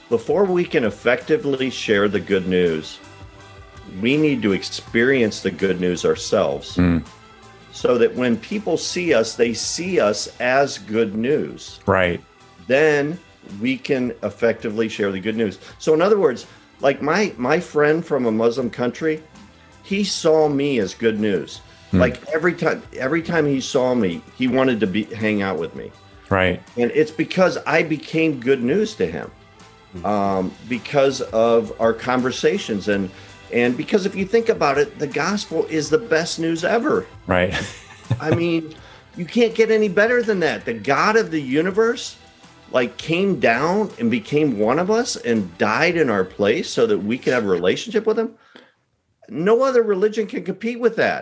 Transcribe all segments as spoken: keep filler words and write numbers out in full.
before we can effectively share the good news, we need to experience the good news ourselves. Mm. So that when people see us, they see us as good news. Right. Then we can effectively share the good news. So in other words, like my my friend from a Muslim country, he saw me as good news. Hmm. Like every time every time he saw me, he wanted to be hang out with me. Right. And it's because I became good news to him. Um, because of our conversations and and because if you think about it, the gospel is the best news ever. Right. I mean, you can't get any better than that. The God of the universe like came down and became one of us and died in our place so that we could have a relationship with him. No other religion can compete with that.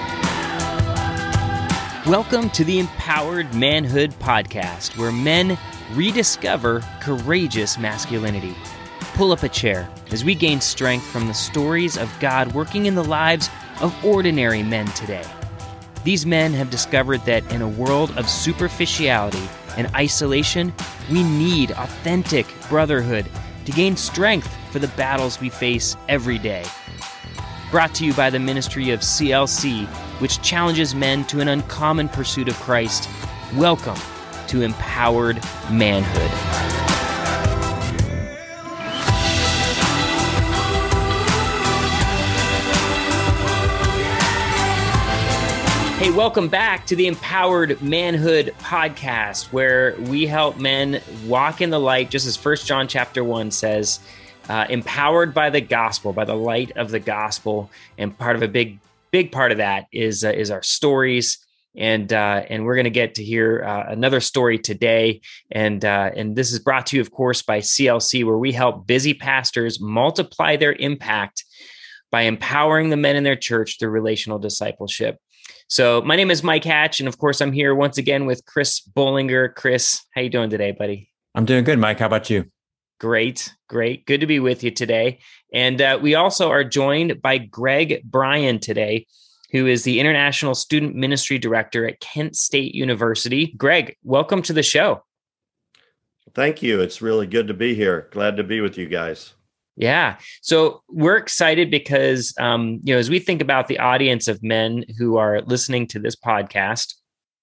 Welcome to the Empowered Manhood Podcast, where men rediscover courageous masculinity. Pull up a chair as we gain strength from the stories of God working in the lives of ordinary men today. These men have discovered that in a world of superficiality and isolation, we need authentic brotherhood to gain strength for the battles we face every day. Brought to you by the ministry of C L C, which challenges men to an uncommon pursuit of Christ. Welcome to Empowered Manhood. Hey, welcome back to the Empowered Manhood Podcast, where we help men walk in the light, just as First John chapter one says, uh, empowered by the gospel, by the light of the gospel. And part of a big, big part of that is uh, is our stories. And uh, and we're going to get to hear uh, another story today. And uh, and this is brought to you, of course, by C L C, where we help busy pastors multiply their impact by empowering the men in their church through relational discipleship. So my name is Mike Hatch, and of course, I'm here once again with Chris Bollinger. Chris, how you doing today, buddy? I'm doing good, Mike. How about you? Great, great. Good to be with you today. And uh, we also are joined by Greg Bryan today, who is the International Student Ministry Director at Kent State University. Greg, welcome to the show. Thank you. It's really good to be here. Glad to be with you guys. Yeah. So we're excited because, um, you know, as we think about the audience of men who are listening to this podcast,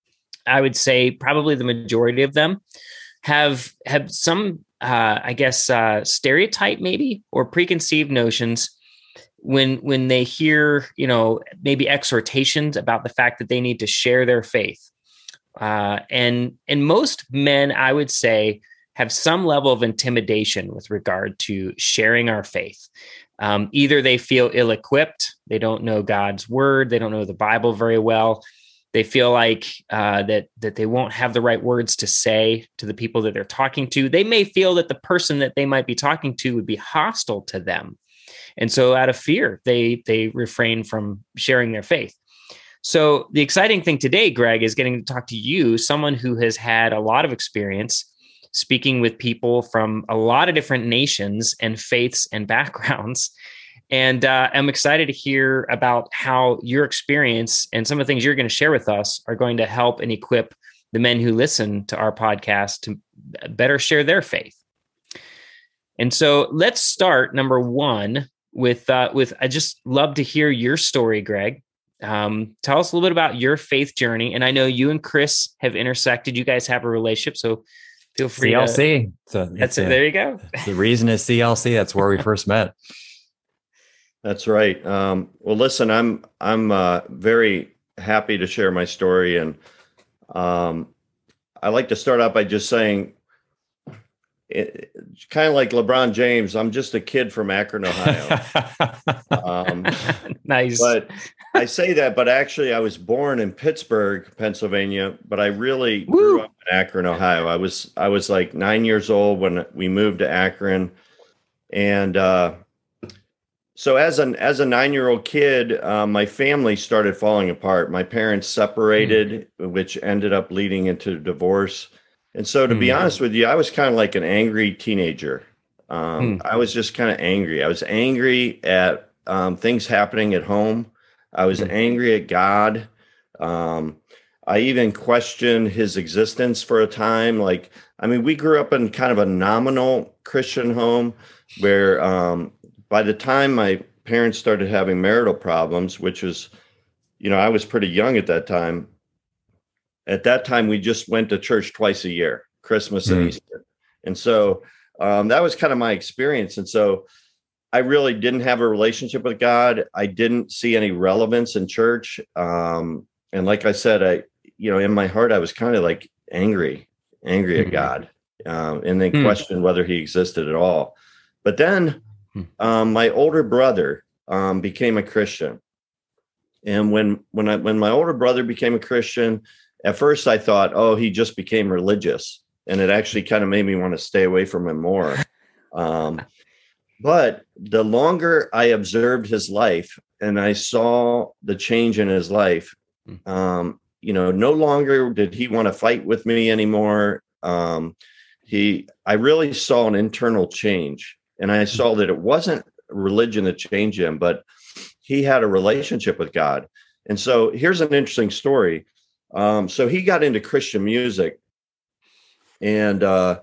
I would say probably the majority of them have have some, uh, I guess, uh, stereotype maybe or preconceived notions when when they hear, you know, maybe exhortations about the fact that they need to share their faith. Uh, and and most men, I would say, have some level of intimidation with regard to sharing our faith. Um, either they feel ill-equipped, they don't know God's word, they don't know the Bible very well. They feel like uh, that that they won't have the right words to say to the people that they're talking to. They may feel that the person that they might be talking to would be hostile to them. And so out of fear, they they refrain from sharing their faith. So the exciting thing today, Greg, is getting to talk to you, someone who has had a lot of experience speaking with people from a lot of different nations and faiths and backgrounds. And uh, I'm excited to hear about how your experience and some of the things you're going to share with us are going to help and equip the men who listen to our podcast to better share their faith. And so let's start, number one, with, uh, with I just love to hear your story, Greg. Um, tell us a little bit about your faith journey. And I know you and Chris have intersected. You guys have a relationship, so feel free. C L C. To, so that's it. A, there you go. The reason is C L C. That's where we first met. That's right. Um, well, listen, I'm I'm uh, very happy to share my story, and um, I like to start out by just saying, it, kind of like LeBron James, I'm just a kid from Akron, Ohio. um, nice. But I say that, but actually, I was born in Pittsburgh, Pennsylvania, but I really Woo. grew up in Akron, Ohio. I was I was like nine years old when we moved to Akron, and uh, so as an as a nine year old kid, uh, my family started falling apart. My parents separated, mm. which ended up leading into divorce. And so, to mm. be honest with you, I was kind of like an angry teenager. Um, mm. I was just kind of angry. I was angry at um, things happening at home. I was mm. angry at God. Um, I even questioned his existence for a time. Like, I mean, we grew up in kind of a nominal Christian home where um, by the time my parents started having marital problems, which was, you know, I was pretty young at that time. At that time, we just went to church twice a year, Christmas and Mm. Easter. And so um, that was kind of my experience. And so I really didn't have a relationship with God. I didn't see any relevance in church. Um, and like I said, I, you know, in my heart, I was kind of like angry, angry Mhm. at God, um, and then Hmm. questioned whether he existed at all. But then um, my older brother um, became a Christian. And when when I when my older brother became a Christian, at first I thought, oh, he just became religious. And it actually kind of made me want to stay away from him more. Um, but the longer I observed his life and I saw the change in his life, um, you know, no longer did he want to fight with me anymore. Um, he, I really saw an internal change, and I saw that it wasn't religion that changed him, but he had a relationship with God. And so here's an interesting story. Um, so he got into Christian music, and uh,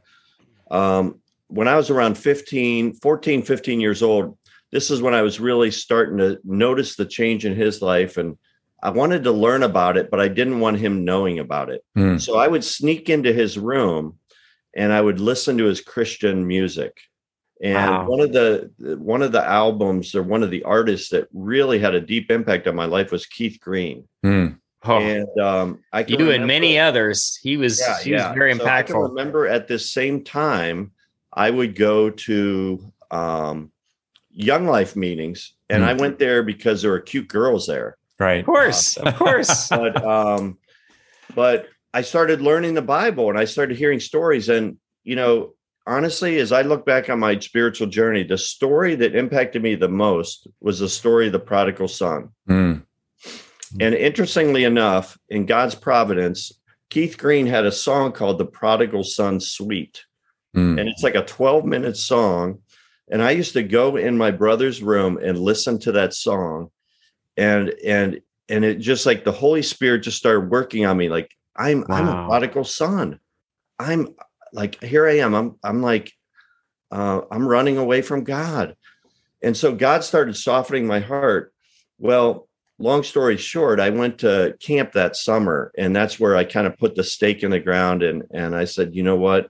um, when I was around fifteen, fourteen, fifteen years old, this is when I was really starting to notice the change in his life. And I wanted to learn about it, but I didn't want him knowing about it. Mm. So I would sneak into his room and I would listen to his Christian music. And Wow. one of the one of the albums or one of the artists that really had a deep impact on my life was Keith Green. Mm. Oh, And um, I can you remember, and many others. He was, yeah, he was yeah. very So I can impactful. remember at this same time, I would go to um, Young Life meetings, and Mm. I went there because there were cute girls there. Right. Of course, of course. But um, but I started learning the Bible, and I started hearing stories. And you know, honestly, as I look back on my spiritual journey, the story that impacted me the most was the story of the prodigal son. Mm. And interestingly enough, in God's providence, Keith Green had a song called The Prodigal Son Suite. Mm. And it's like a twelve minute song. And I used to go in my brother's room and listen to that song. And, and, and it just like the Holy Spirit just started working on me. Like I'm, I'm a Wow. prodigal son. I'm like, here I am. I'm, I'm like, uh, I'm running away from God. And so God started softening my heart. Well, long story short, I went to camp that summer, and that's where I kind of put the stake in the ground. And, and I said, you know what?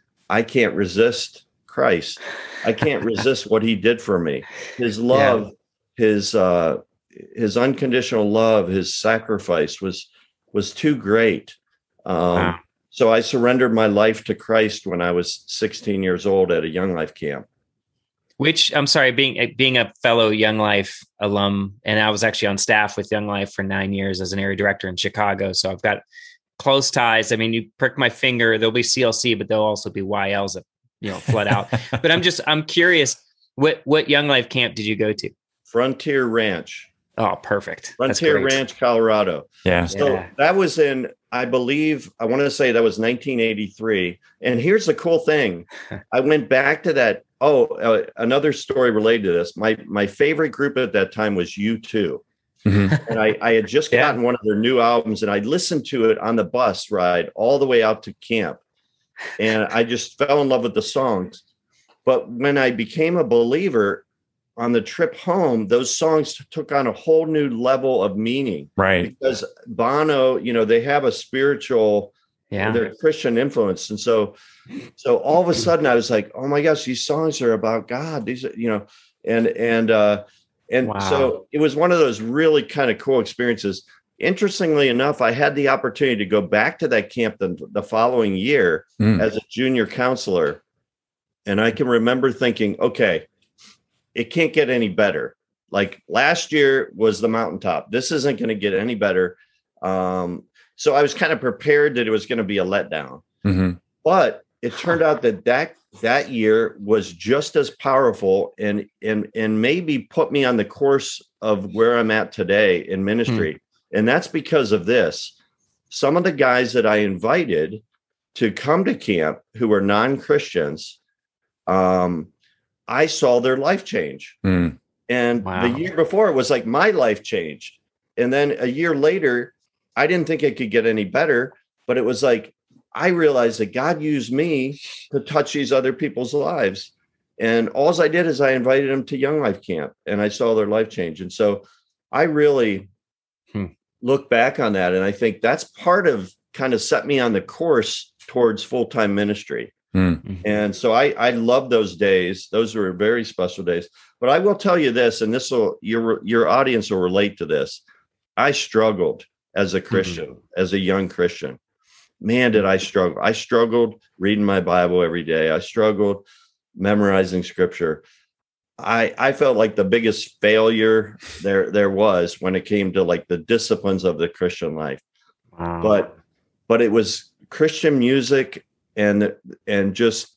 I can't resist Christ. I can't resist what he did for me. His love, yeah. his, uh, his unconditional love, his sacrifice was, was too great. Um, Wow. So I surrendered my life to Christ when I was sixteen years old at a Young Life camp. Which I'm sorry, being being a fellow Young Life alum, and I was actually on staff with Young Life for nine years as an area director in Chicago. So I've got close ties. I mean, you prick my finger, there'll be C L C, but there'll also be Y Ls that, you know, flood out. But I'm just, I'm curious, what what Young Life camp did you go to? Frontier Ranch. Oh, perfect. Frontier Ranch, Colorado. Yeah. So Yeah. that was in, I believe, I want to say that was nineteen eighty-three. And here's the cool thing. I went back to that. Oh, uh, another story related to this. My my favorite group at that time was U two. Mm-hmm. And I, I had just Yeah. gotten one of their new albums, and I listened to it on the bus ride all the way out to camp. And I just fell in love with the songs. But when I became a believer on the trip home, those songs took on a whole new level of meaning. Right. Because Bono, you know, they have a spiritual, Yeah. they're Christian influence. And so, so all of a sudden I was like, oh my gosh, these songs are about God. These are, you know, and, and, uh, and Wow. so it was one of those really kind of cool experiences. Interestingly enough, I had the opportunity to go back to that camp the, the following year Mm. as a junior counselor. And I can remember thinking, okay, it can't get any better. Like last year was the mountaintop. This isn't going to get any better. Um, so I was kind of prepared that it was going to be a letdown. Mm-hmm. But it turned out that that, that year was just as powerful and, and, and maybe put me on the course of where I'm at today in ministry. Mm. And that's because of this. Some of the guys that I invited to come to camp who were non-Christians, um, I saw their life change. Mm. And Wow. the year before, it was like my life changed. And then a year later, I didn't think it could get any better, but it was like, I realized that God used me to touch these other people's lives. And all I did is I invited them to Young Life Camp, and I saw their life change. And so I really hmm. look back on that. And I think that's part of kind of set me on the course towards full-time ministry. Mm-hmm. And so I, I love those days. Those were very special days. But I will tell you this, and this will, your, your audience will relate to this. I struggled as a Christian, mm-hmm. as a young Christian. Man, did I struggle. I struggled reading my Bible every day. I struggled memorizing scripture. I, I felt like the biggest failure there, there was when it came to like the disciplines of the Christian life. Wow. But, but it was Christian music and, and just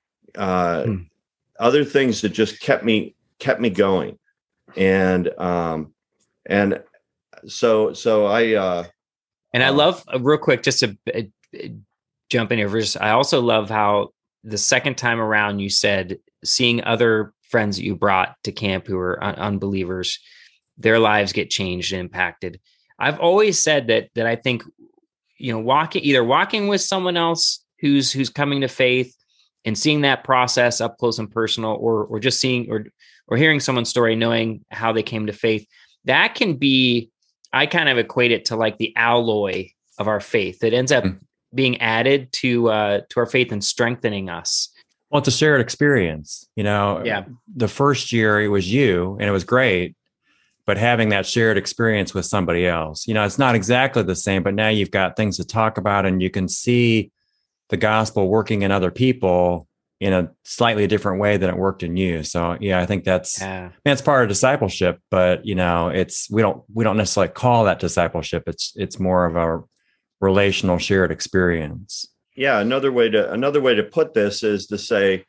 uh, hmm. other things that just kept me, kept me going. And, um, and so, so I, uh, and I love uh, real quick, just to uh, jump in here. Just, I also love how the second time around you said, seeing other friends that you brought to camp who were un- unbelievers, their lives get changed and impacted. I've always said that, that I think, you know, walking, either walking with someone else who's, who's coming to faith and seeing that process up close and personal, or, or just seeing, or, or hearing someone's story, knowing how they came to faith, that can be, I kind of equate it to like the alloy of our faith that ends up mm. being added to, uh, to our faith and strengthening us. Well, it's a shared experience, you know. Yeah. The first year it was you and it was great, but having that shared experience with somebody else, you know, it's not exactly the same, but now you've got things to talk about and you can see the gospel working in other people in a slightly different way than it worked in you. So yeah, I think that's, yeah. I mean, it's part of discipleship, but you know, it's, we don't, we don't necessarily call that discipleship. It's, it's more of a relational shared experience. Yeah. Another way to, another way to put this is to say,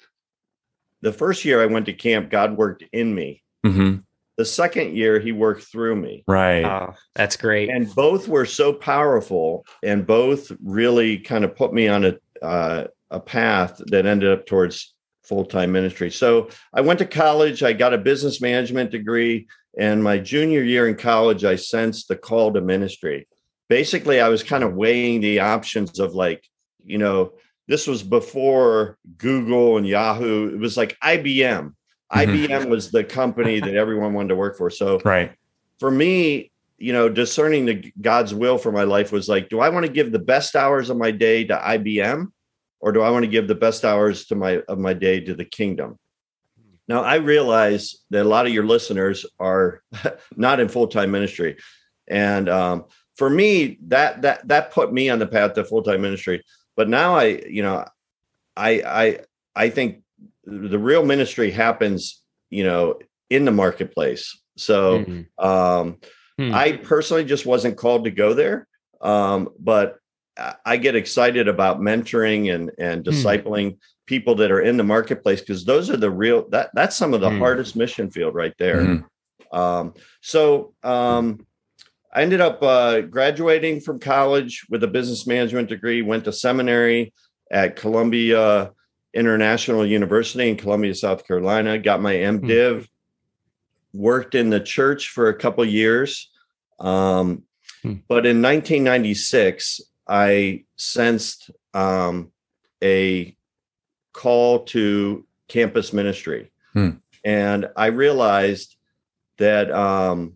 the first year I went to camp, God worked in me. Mm-hmm. The second year he worked through me. Right. Oh, that's great. And both were so powerful and both really kind of put me on a, uh, a path that ended up towards full-time ministry. So I went to college, I got a business management degree, and my junior year in college, I sensed the call to ministry. Basically, I was kind of weighing the options of like, you know, this was before Google and Yahoo. It was like I B M. Mm-hmm. I B M was the company that everyone wanted to work for. So right. For me, you know, discerning the God's will for my life was like, do I want to give the best hours of my day to I B M? Or do I want to give the best hours to my of my day to the kingdom? Now, I realize that a lot of your listeners are not in full-time ministry. And um, for me, that that that put me on the path to full-time ministry. But now I, you know, I I I think the real ministry happens, you know, in the marketplace. So mm-hmm. um, mm-hmm. I personally just wasn't called to go there. Um, but I get excited about mentoring and, and discipling mm. people that are in the marketplace, because those are the real, that that's some of the mm. hardest mission field right there. Mm. Um, so um, I ended up uh, graduating from college with a business management degree, went to seminary at Columbia International University in Columbia, South Carolina, got my MDiv, mm. worked in the church for a couple of years. Um, mm. But in nineteen ninety-six, I sensed um, a call to campus ministry. Hmm. And I realized that, um,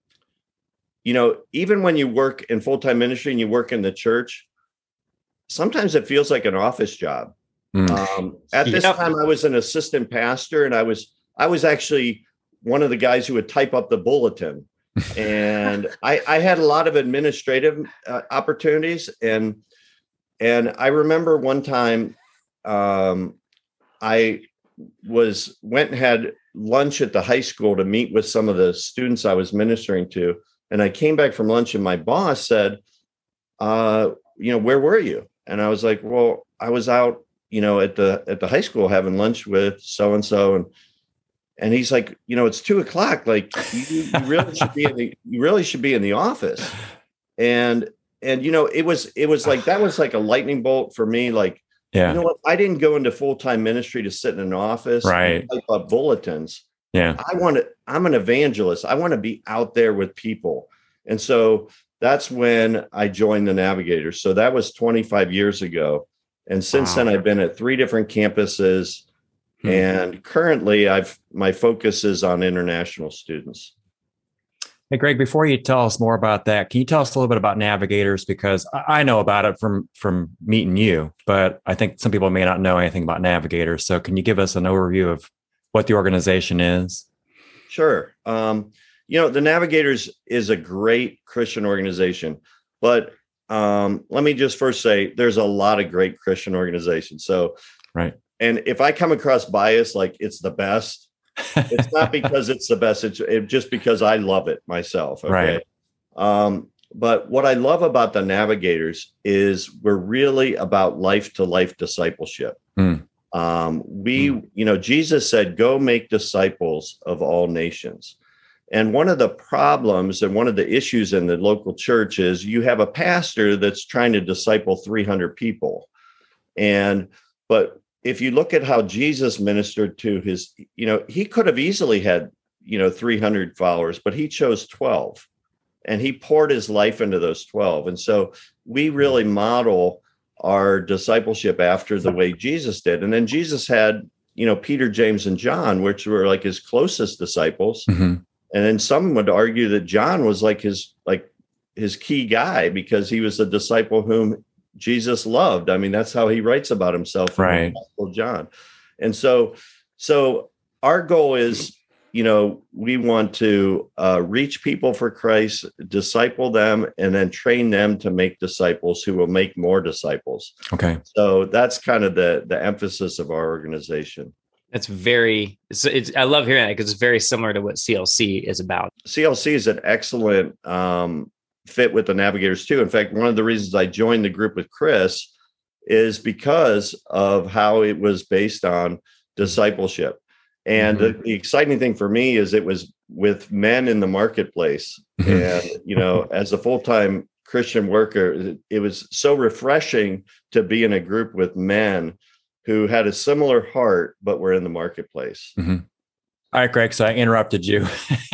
you know, even when you work in full-time ministry and you work in the church, sometimes it feels like an office job. Hmm. Um, at this yep. time, I was an assistant pastor, and I was I was actually one of the guys who would type up the bulletin. And I, I had a lot of administrative uh, opportunities. And, and I remember one time um, I was went and had lunch at the high school to meet with some of the students I was ministering to. And I came back from lunch and my boss said, uh, you know, where were you? And I was like, well, I was out, you know, at the, at the high school having lunch with so-and-so. And And he's like, you know, it's two o'clock. Like you, you really should be in the, you really should be in the office. And, and, you know, it was, it was like, that was like a lightning bolt for me. Like, yeah. you know what? I didn't go into full-time ministry to sit in an office right. and type up bulletins. Yeah. I want to, I'm an evangelist. I want to be out there with people. And so that's when I joined the Navigators. So that was twenty-five years ago. And since wow. then, I've been at three different campuses. Hmm. And currently, I've my focus is on international students. Hey, Greg, before you tell us more about that, can you tell us a little bit about Navigators? Because I know about it from, from meeting you, but I think some people may not know anything about Navigators. So can you give us an overview of what the organization is? Sure. Um, you know, the Navigators is a great Christian organization, but um, let me just first say there's a lot of great Christian organizations. So, right. And if I come across bias, like it's the best, it's not because it's the best. It's it, just because I love it myself. Okay. Right. Um, but what I love about the Navigators is we're really about life to life discipleship. Mm. Um, we, mm. you know, Jesus said, go make disciples of all nations. And one of the problems and one of the issues in the local church is you have a pastor that's trying to disciple three hundred people. And, but if you look at how Jesus ministered to his, you know, he could have easily had, you know, three hundred followers, but he chose twelve and he poured his life into those twelve. And so we really model our discipleship after the way Jesus did. And then Jesus had, you know, Peter, James, and John, which were like his closest disciples. Mm-hmm. And then some would argue that John was like his, like his key guy because he was a disciple whom Jesus loved. I mean, that's how he writes about himself, right? In the Gospel of John. And so, so our goal is, you know, we want to uh, reach people for Christ, disciple them, and then train them to make disciples who will make more disciples. Okay. So that's kind of the the emphasis of our organization. That's very, it's, it's, I love hearing that because it's very similar to what C L C is about. C L C is an excellent um, fit with the Navigators too. In fact, one of the reasons I joined the group with Chris is because of how it was based on discipleship. And mm-hmm. the, the exciting thing for me is it was with men in the marketplace. And, you know, as a full-time Christian worker, it, it was so refreshing to be in a group with men who had a similar heart, but were in the marketplace. Mm-hmm. All right, Greg. So I interrupted you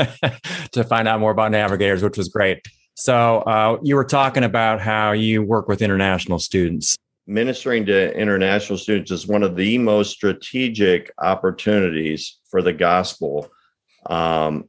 to find out more about Navigators, which was great. So uh, you were talking about how you work with international students. Ministering to international students is one of the most strategic opportunities for the gospel um,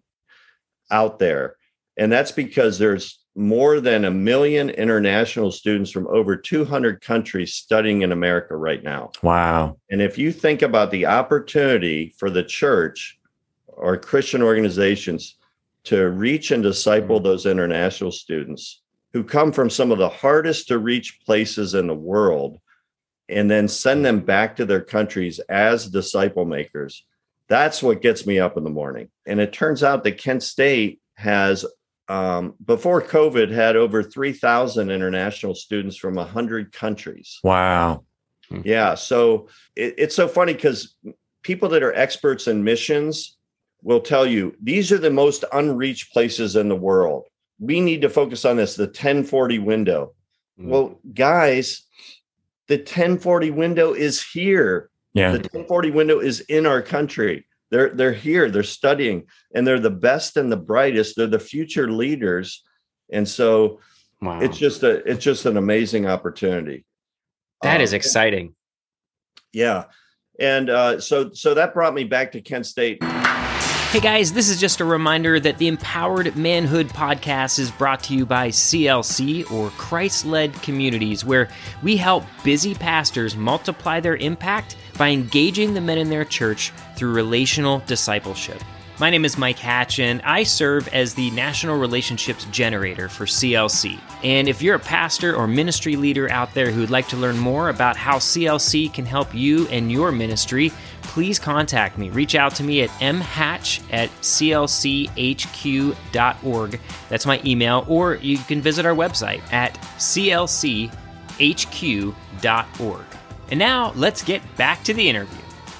out there. And that's because there's more than a million international students from over two hundred countries studying in America right now. Wow. And if you think about the opportunity for the church or Christian organizations to reach and disciple those international students who come from some of the hardest to reach places in the world, and then send them back to their countries as disciple makers, that's what gets me up in the morning. And it turns out that Kent State has, um, before COVID, had over three thousand international students from one hundred countries. Wow. Yeah. So it, it's so funny because people that are experts in missions will tell you these are the most unreached places in the world. We need to focus on this, the ten forty window. Mm. Well, guys, the ten forty window is here. Yeah. The ten forty window is in our country. They're they're here, they're studying, and they're the best and the brightest. They're the future leaders. And so wow. it's just a it's just an amazing opportunity. That um, is Uh, exciting. Yeah. And uh, so so that brought me back to Kent State. Hey guys, this is just a reminder that the Empowered Manhood Podcast is brought to you by C L C, or Christ-Led Communities, where we help busy pastors multiply their impact by engaging the men in their church through relational discipleship. My name is Mike Hatch, and I serve as the National Relationships Generator for C L C. And if you're a pastor or ministry leader out there who'd like to learn more about how C L C can help you and your ministry, please contact me. Reach out to me at mhatch at c l c h q dot org. That's my email. Or you can visit our website at c l c h q dot org. And now let's get back to the interview.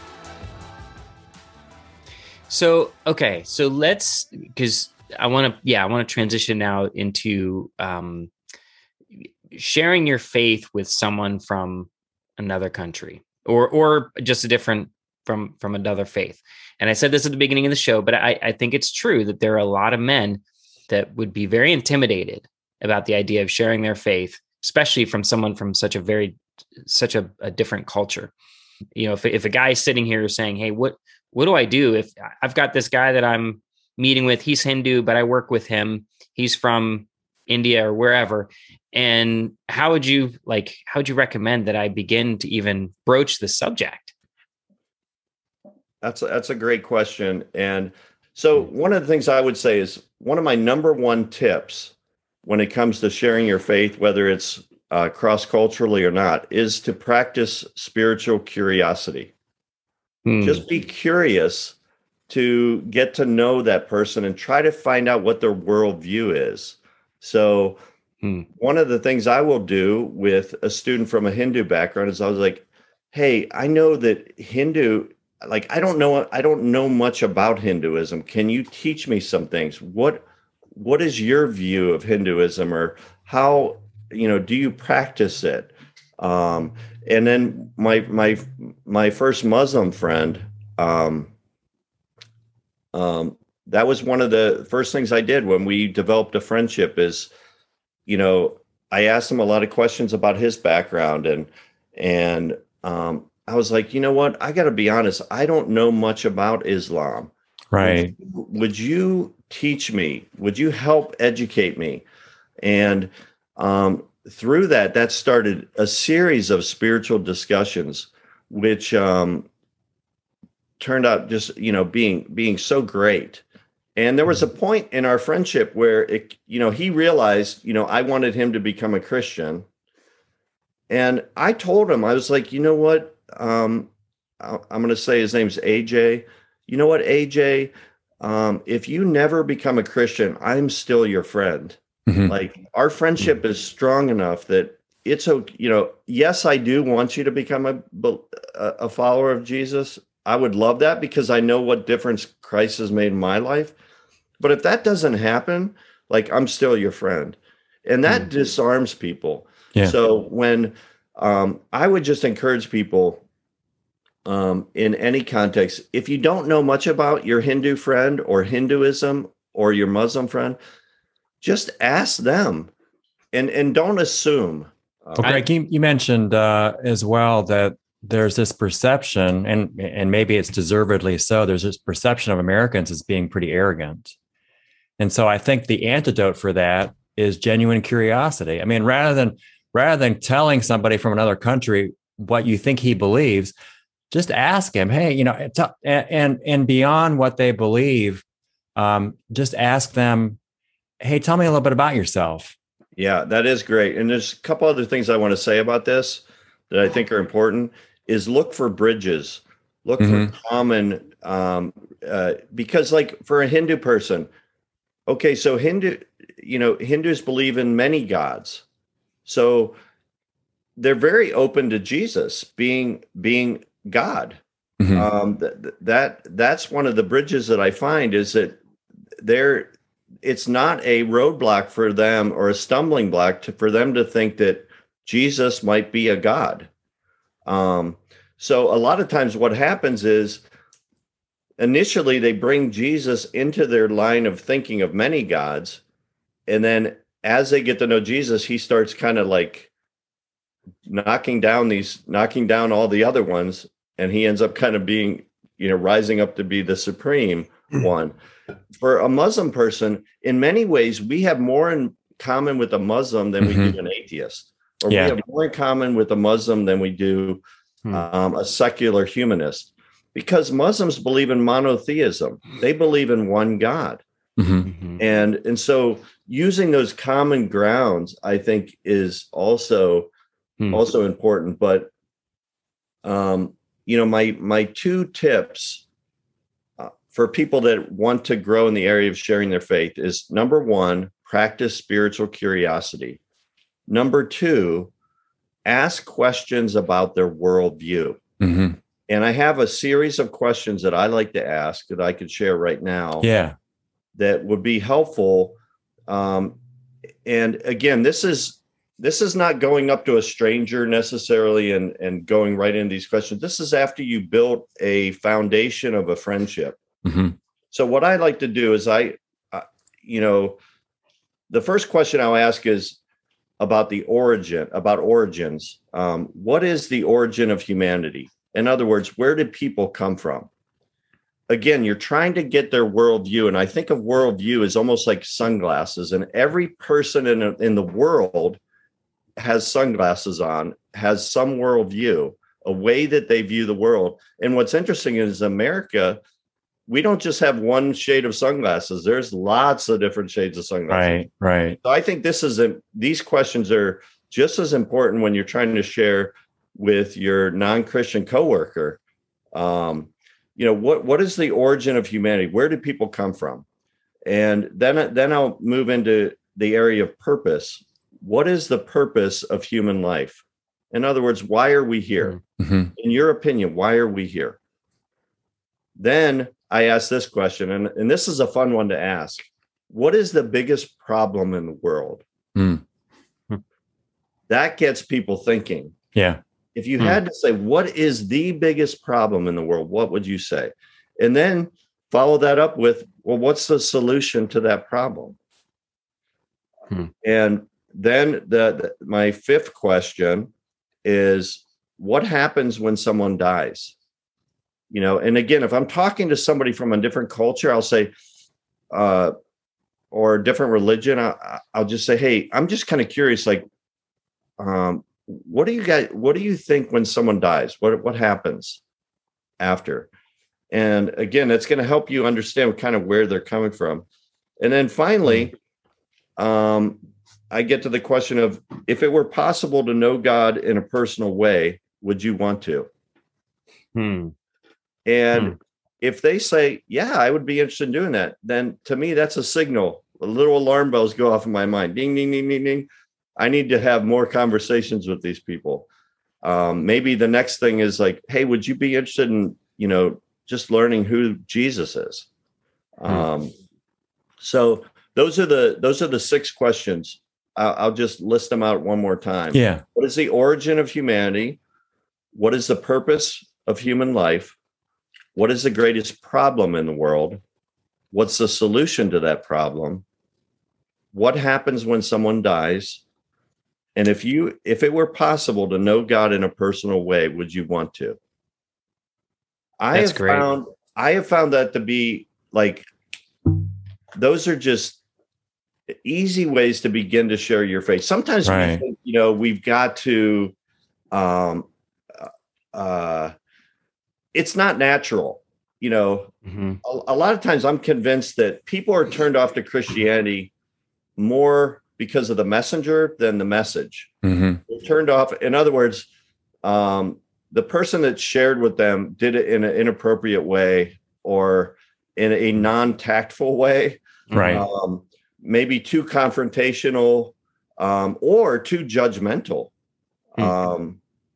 So, okay, so let's, because I want to, yeah, I want to transition now into um, sharing your faith with someone from another country, or or just a different from from another faith. And I said this at the beginning of the show, but I, I think it's true that there are a lot of men that would be very intimidated about the idea of sharing their faith, especially from someone from such a very, such a, a different culture. You know, if, if a guy is sitting here saying, hey, what, what do I do if I've got this guy that I'm meeting with, he's Hindu, but I work with him, he's from India or wherever. And how would you like, how would you recommend that I begin to even broach the subject? That's a, that's a great question. And so one of the things I would say is one of my number one tips when it comes to sharing your faith, whether it's uh, cross-culturally or not, is to practice spiritual curiosity. Hmm. Just be curious to get to know that person and try to find out what their worldview is. So hmm. one of the things I will do with a student from a Hindu background is I was like, hey, I know that Hindu, like, I don't know, I don't know much about Hinduism. Can you teach me some things? What, what is your view of Hinduism, or how, you know, do you practice it? Um, and then my, my, my first Muslim friend, um, um, that was one of the first things I did when we developed a friendship is, you know, I asked him a lot of questions about his background, and, and, um, I was like, you know what, I got to be honest, I don't know much about Islam. Right. Would you, would you teach me? Would you help educate me? And, um, through that, that started a series of spiritual discussions, which, um, turned out just, you know, being, being so great. And there was a point in our friendship where it, you know, he realized, you know, I wanted him to become a Christian. And I told him, I was like, you know what, um, I'm going to say his name's A J. You know what, A J, um, if you never become a Christian, I'm still your friend. Mm-hmm. Like, our friendship is strong enough that it's okay. You know, yes, I do want you to become a, a follower of Jesus. I would love that, because I know what difference Christ has made in my life. But if that doesn't happen, like, I'm still your friend. And that mm. disarms people. Yeah. So when um, I would just encourage people um, in any context, if you don't know much about your Hindu friend or Hinduism or your Muslim friend, just ask them, and, and don't assume. Um, well, Greg, you, you mentioned uh, as well that there's this perception, and and maybe it's deservedly so, there's this perception of Americans as being pretty arrogant. And so I think the antidote for that is genuine curiosity. I mean, rather than rather than telling somebody from another country what you think he believes, just ask him, hey, you know, t- and and beyond what they believe, um, just ask them, hey, tell me a little bit about yourself. Yeah, that is great. And there's a couple other things I want to say about this that I think are important. Is look for bridges, look mm-hmm. for common, um, uh, because like for a Hindu person, okay, so Hindu, you know, Hindus believe in many gods. So they're very open to Jesus being, being God. Mm-hmm. Um, th- that, that's one of the bridges that I find, is that they're, it's not a roadblock for them or a stumbling block to, for them to think that Jesus might be a God. Um, so a lot of times what happens is initially they bring Jesus into their line of thinking of many gods. And then as they get to know Jesus, he starts kind of like knocking down these, knocking down all the other ones. And he ends up kind of being, you know, rising up to be the supreme one. For a Muslim person, in many ways, we have more in common with a Muslim than mm-hmm. we do an atheist. Or yeah. we have more in common with a Muslim than we do hmm. um, a secular humanist, because Muslims believe in monotheism. They believe in one God. Mm-hmm. And, and so using those common grounds, I think, is also, hmm. also important. But, um, you know, my, my two tips uh, for people that want to grow in the area of sharing their faith is, number one, practice spiritual curiosity. Number two, ask questions about their worldview. Mm-hmm. And I have a series of questions that I like to ask that I could share right now. Yeah, that would be helpful. Um, and again, this is this is not going up to a stranger necessarily and, and going right into these questions. This is after you built a foundation of a friendship. Mm-hmm. So what I like to do is I, uh, you know, the first question I'll ask is about the origin, about origins. Um, what is the origin of humanity? In other words, where did people come from? Again, you're trying to get their worldview. And I think of worldview as almost like sunglasses. And every person in, in the world has sunglasses on, has some worldview, a way that they view the world. And what's interesting is America, we don't just have one shade of sunglasses. There's lots of different shades of sunglasses. Right, right. So I think this is a, these questions are just as important when you're trying to share with your non-Christian coworker. Um, you know, what what is the origin of humanity? Where did people come from? And then then I'll move into the area of purpose. What is the purpose of human life? In other words, why are we here? Mm-hmm. In your opinion, why are we here? Then I ask this question, and, and this is a fun one to ask. What is the biggest problem in the world? Mm. That gets people thinking. Yeah. If you Mm. had to say, what is the biggest problem in the world? What would you say? And then follow that up with, well, what's the solution to that problem? Hmm. And then the, the my fifth question is, what happens when someone dies? You know, and again, if I'm talking to somebody from a different culture, I'll say, uh, or a different religion, I, I'll just say, hey, I'm just kind of curious, like, um, what do you guys, what do you think when someone dies? What, what happens after? And again, it's going to help you understand kind of where they're coming from. And then finally, um, I get to the question of, if it were possible to know God in a personal way, would you want to? Hmm. And Hmm. if they say, yeah, I would be interested in doing that, then to me, that's a signal. A little alarm bells go off in my mind. Ding, ding, ding, ding, ding. I need to have more conversations with these people. Um, maybe the next thing is like, hey, would you be interested in, you know, just learning who Jesus is? Hmm. Um, so those are the those are the six questions. I'll, I'll just list them out one more time. Yeah. What is the origin of humanity? What is the purpose of human life? What is the greatest problem in the world? What's the solution to that problem? What happens when someone dies? And if you, if it were possible to know God in a personal way, would you want to? I That's have great. found, I have found that to be like, those are just easy ways to begin to share your faith. Sometimes Right. we think, you know, we've got to, um, uh, it's not natural. You know, Mm-hmm. a, a lot of times I'm convinced that people are turned off to Christianity more because of the messenger than the message. Mm-hmm. They're turned off. In other words, um, the person that shared with them did it in an inappropriate way or in a non-tactful way, Right. um, maybe too confrontational, um, or too judgmental. Hmm. Um,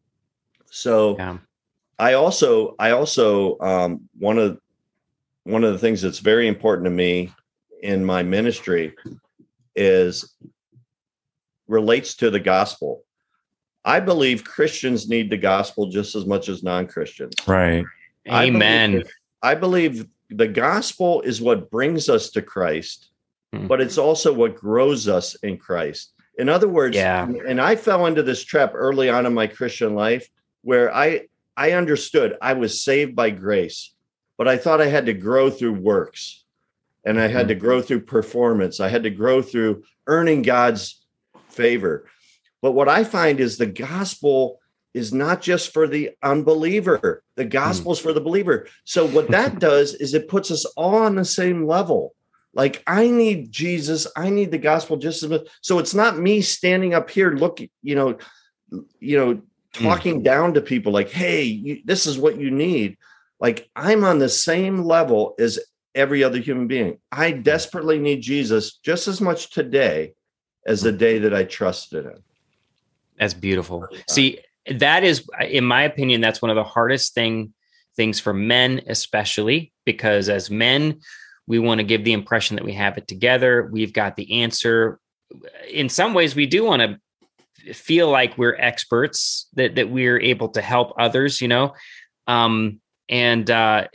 so Yeah. I also, I also, um, one of, one of the things that's very important to me in my ministry is relates to the gospel. I believe Christians need the gospel just as much as non-Christians. Right. I Amen. believe, I believe the gospel is what brings us to Christ, Hmm. but it's also what grows us in Christ. In other words, Yeah. and I fell into this trap early on in my Christian life where I, I understood I was saved by grace, but I thought I had to grow through works and I had to grow through performance. I had to grow through earning God's favor. But what I find is the gospel is not just for the unbeliever. The gospel is for the believer. So what that does is it puts us all on the same level. Like I need Jesus. I need the gospel just as much. So it's not me standing up here, look, you know, you know, talking down to people like, hey, you, this is what you need. Like I'm on the same level as every other human being. I desperately need Jesus just as much today as the day that I trusted him. That's beautiful. See, that is, in my opinion, that's one of the hardest thing things for men, especially because as men, we want to give the impression that we have it together. We've got the answer. In some ways, we do want to feel like we're experts, that that we're able to help others, you know, um, and uh,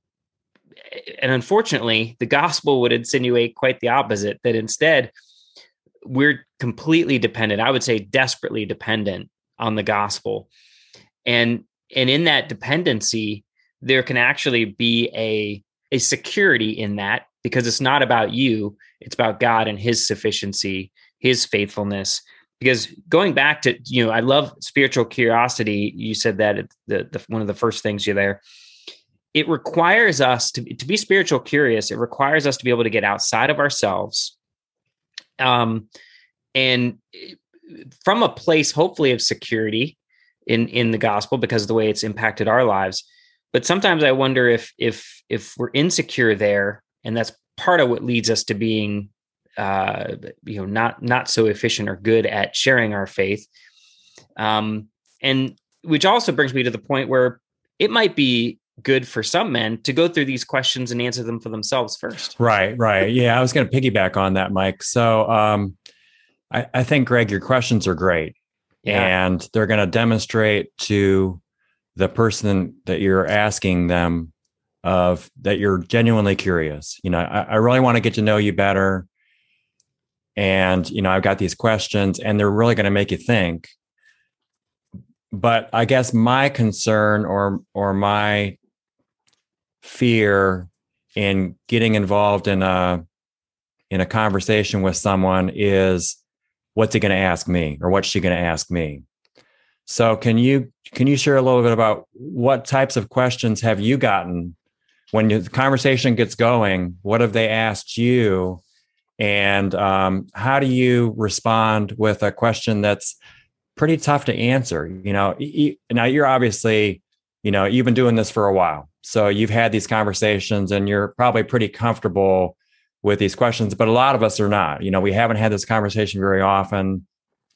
and unfortunately, the gospel would insinuate quite the opposite. That instead, we're completely dependent. I would say desperately dependent on the gospel. And, and in that dependency, there can actually be a, a security in that, because it's not about you, it's about God and his sufficiency, his faithfulness. Because going back to, you know, I love spiritual curiosity. You said that it's the, the one of the first things you're there. It requires us to, to be spiritual curious. It requires us to be able to get outside of ourselves, um, and from a place, hopefully, of security in in the gospel, because of the way it's impacted our lives. But sometimes I wonder if if if we're insecure there, and that's part of what leads us to being, uh, you know, not not so efficient or good at sharing our faith. Um, and which also brings me to the point where it might be good for some men to go through these questions and answer them for themselves first. Right, right. Yeah, I was going to piggyback on that, Mike. So um, I, I think, Greg, your questions are great. Yeah. And they're going to demonstrate to the person that you're asking them of that you're genuinely curious. You know, I, I really want to get to know you better. And, you know, I've got these questions and they're really going to make you think. But I guess my concern or or my fear in getting involved in a in a conversation with someone is, what's he going to ask me, or what's she going to ask me? So can you can you share a little bit about what types of questions have you gotten when the conversation gets going? What have they asked you, and um, how do you respond with a question that's pretty tough to answer? You know, you, now you're obviously, you know, you've been doing this for a while, so you've had these conversations, and you're probably pretty comfortable with these questions. But a lot of us are not. You know, we haven't had this conversation very often.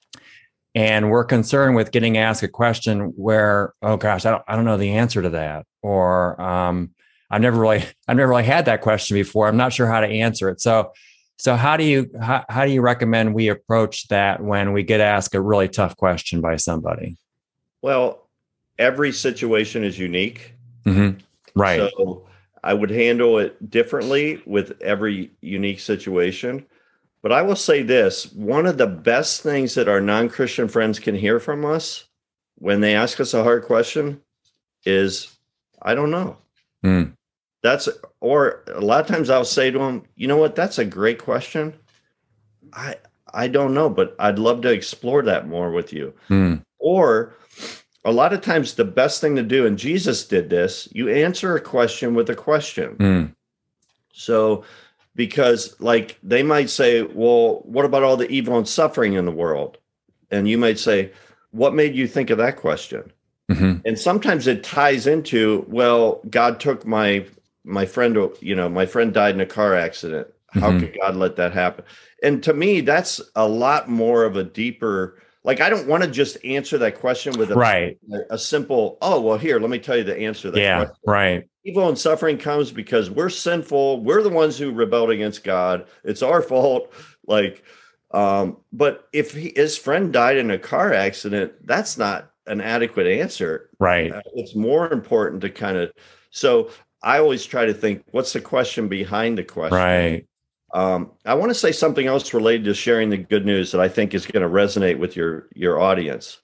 And we're concerned with getting asked a question where, oh gosh, I don't, I don't know the answer to that, or um, I've never really, I've never really had that question before. I'm not sure how to answer it. So, so how do you, how, how do you recommend we approach that when we get asked a really tough question by somebody? Well, every situation is unique, mm-hmm. Right? So I would handle it differently with every unique situation. But I will say this, one of the best things that our non-Christian friends can hear from us when they ask us a hard question is, I don't know. Mm. That's, or a lot of times I'll say to them, you know what, that's a great question. I I don't know, but I'd love to explore that more with you. Mm. Or a lot of times the best thing to do, and Jesus did this, you answer a question with a question. Mm. So, because like they might say, well, what about all the evil and suffering in the world? And you might say, what made you think of that question? Mm-hmm. And sometimes it ties into, well, God took my my friend, you know, my friend died in a car accident. How mm-hmm. could God let that happen? And to me, that's a lot more of a deeper, like, I don't want to just answer that question with a, right. a, a simple, oh, well, here, let me tell you the answer to that yeah, question. Right. Evil and suffering comes because we're sinful. We're the ones who rebelled against God. It's our fault. Like, um, but if he, his friend died in a car accident, that's not an adequate answer. Right. Uh, it's more important to kind of, so I always try to think, what's the question behind the question? Right. Um, I want to say something else related to sharing the good news that I think is going to resonate with your, your audience.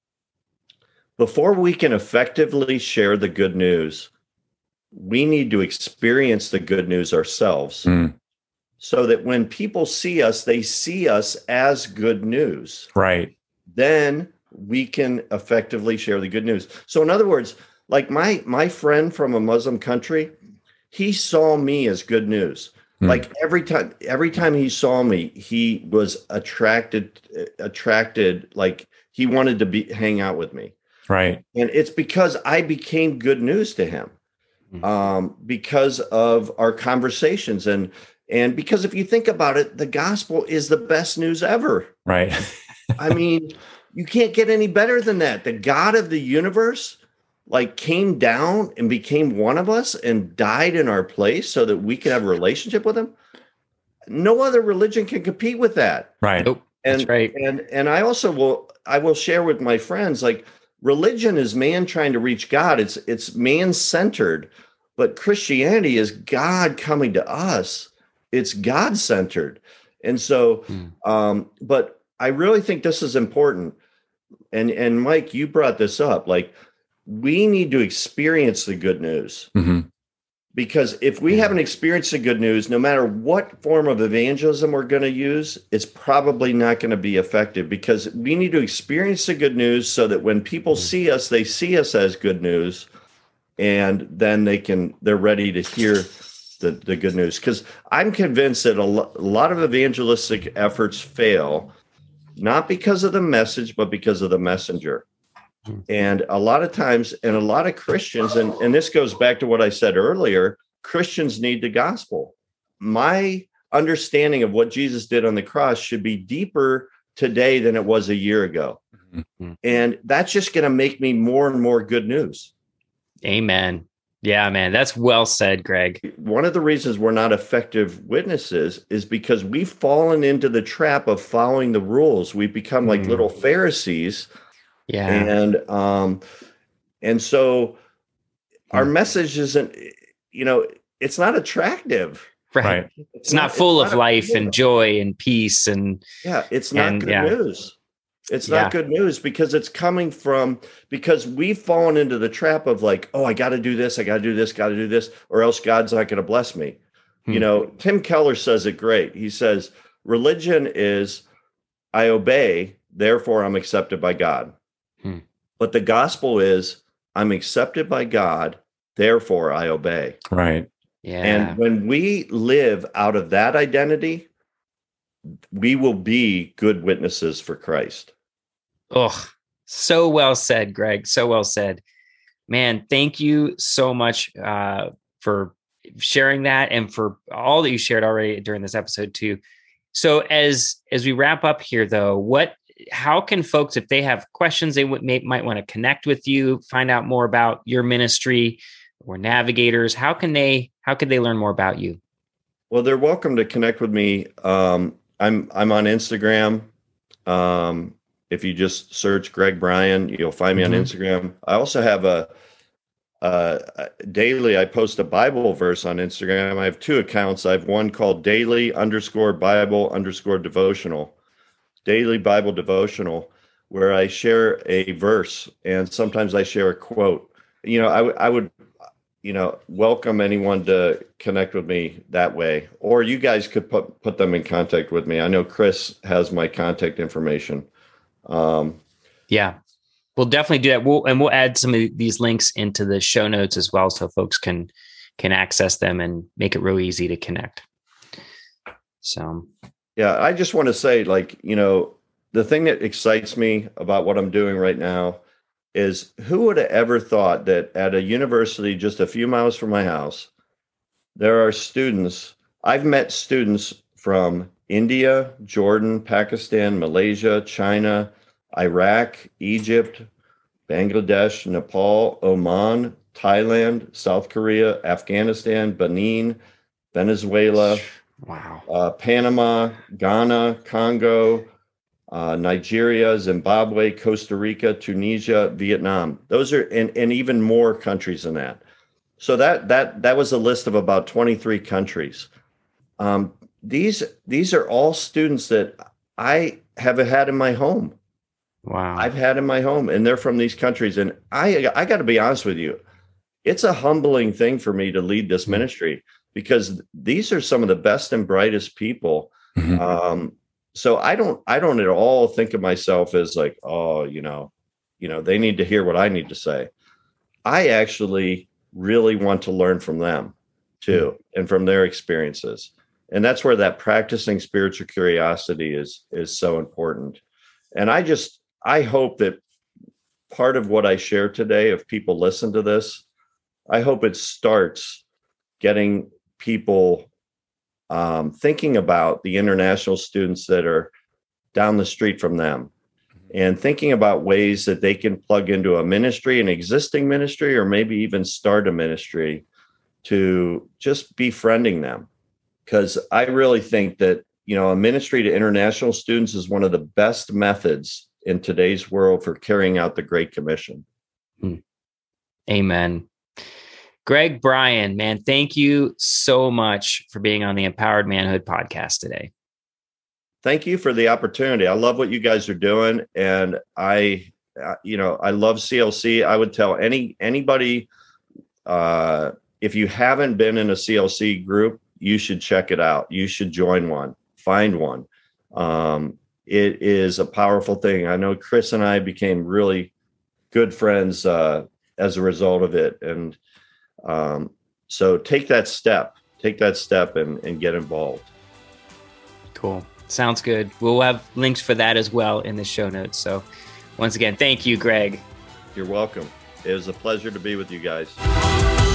Before we can effectively share the good news, we need to experience the good news ourselves, mm. so that when people see us, they see us as good news. Right. Then we can effectively share the good news. So in other words, like my, my friend from a Muslim country, he saw me as good news. Mm. Like every time, every time he saw me, he was attracted, attracted, like he wanted to be, hang out with me. Right. And it's because I became good news to him. Um, because of our conversations, and and because if you think about it, the gospel is the best news ever. Right. I mean, you can't get any better than that. The God of the universe, like, came down and became one of us and died in our place so that we could have a relationship with him. No other religion can compete with that. Right. Nope. And, That's right. And and I also will I will share with my friends, like, religion is man trying to reach God. It's it's man-centered, but Christianity is God coming to us. It's God-centered. And so, Hmm. um, but I really think this is important. And, and Mike, you brought this up, like we need to experience the good news. Mm-hmm. Because if we Yeah. haven't experienced the good news, no matter what form of evangelism we're going to use, it's probably not going to be effective, because we need to experience the good news so that when people Mm. see us, they see us as good news, and then they can, they're ready to hear the, the good news. Because I'm convinced that a, lo- a lot of evangelistic efforts fail, not because of the message, but because of the messenger. And a lot of times, and a lot of Christians, and, and this goes back to what I said earlier, Christians need the gospel. My understanding of what Jesus did on the cross should be deeper today than it was a year ago. Mm-hmm. And that's just going to make me more and more good news. Amen. Yeah, man, that's well said, Greg. One of the reasons we're not effective witnesses is because we've fallen into the trap of following the rules. We've become like Mm. little Pharisees. Yeah. And um, and so our Hmm. message isn't, you know, it's not attractive. Right. Right. It's not full it's of not life and appealing. joy and peace and Yeah, it's not and, good yeah. news. It's Yeah. not good news because it's coming from, because we've fallen into the trap of like, oh, I got to do this, I got to do this, got to do this, or else God's not going to bless me. Hmm. You know, Tim Keller says it great. He says, religion is I obey, therefore I'm accepted by God. Hmm. But the gospel is I'm accepted by God, therefore I obey. Right. Yeah. And when we live out of that identity, we will be good witnesses for Christ. Oh, so well said, Greg. So well said. Man, thank you so much uh, for sharing that and for all that you shared already during this episode too. So as as we wrap up here, though, what how can folks, if they have questions, they would, may, might want to connect with you, find out more about your ministry or Navigators? How can they how can they learn more about you? Well, they're welcome to connect with me. Um, I'm I'm on Instagram. Um, if you just search Greg Bryan, you'll find me Mhm. on Instagram. I also have a, a daily. I post a Bible verse on Instagram. I have two accounts. I have one called Daily underscore Bible underscore Devotional, Daily Bible Devotional, where I share a verse, and sometimes I share a quote. You know, I, w- I would, you know, welcome anyone to connect with me that way, or you guys could put put them in contact with me. I know Chris has my contact information. Um, Yeah, we'll definitely do that. We'll and we'll add some of these links into the show notes as well, so folks can can access them and make it real easy to connect. So, yeah, I just want to say, like, you know, the thing that excites me about what I'm doing right now is, who would have ever thought that at a university just a few miles from my house, there are students. I've met students from India, Jordan, Pakistan, Malaysia, China, Iraq, Egypt, Bangladesh, Nepal, Oman, Thailand, South Korea, Afghanistan, Benin, Venezuela, wow. uh, Panama, Ghana, Congo, uh, Nigeria, Zimbabwe, Costa Rica, Tunisia, Vietnam. Those are, and, and even more countries than that. So that that that was a list of about twenty-three countries. Um, these these are all students that I have had in my home. Wow. I've had in my home, and they're from these countries. And I I got to be honest with you, it's a humbling thing for me to lead this Mm. ministry, because these are some of the best and brightest people. Mhm. Um, so I don't I don't at all think of myself as like, oh, you know, you know, they need to hear what I need to say. I actually really want to learn from them too, and from their experiences. And that's where that practicing spiritual curiosity is is so important. And I just I hope that part of what I share today, if people listen to this, I hope it starts getting people um, thinking about the international students that are down the street from them, and thinking about ways that they can plug into a ministry, an existing ministry, or maybe even start a ministry to just befriending them. Because I really think that, you know, a ministry to international students is one of the best methods in today's world for carrying out the Great Commission. Amen. Greg Bryan, man, thank you so much for being on the Empowered Manhood podcast today. thank you for the opportunity. I love what you guys are doing. And I, uh, you know, I love C L C. I would tell any, anybody, uh, if you haven't been in a C L C group, you should check it out. You should join one, find one. Um, it is a powerful thing. I know Chris and I became really good friends, uh, as a result of it. And, um, so take that step, take that step and, and get involved. Cool. Sounds good. We'll have links for that as well in the show notes. So once again, thank you, Greg. You're welcome. It was a pleasure to be with you guys.